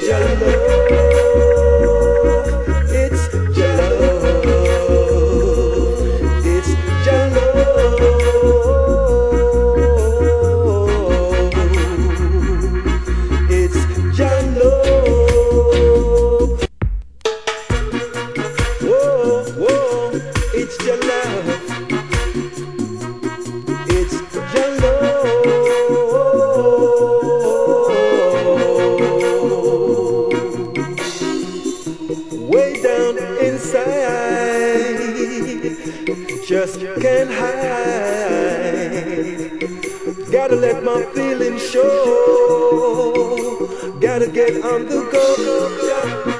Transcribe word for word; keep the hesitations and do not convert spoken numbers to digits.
your love, it's your love, it's your love, it's your love. Whoa, whoa, it's your love, it's your love. Way down inside, just can't hide. Gotta let my feelings show. Gotta get on the go.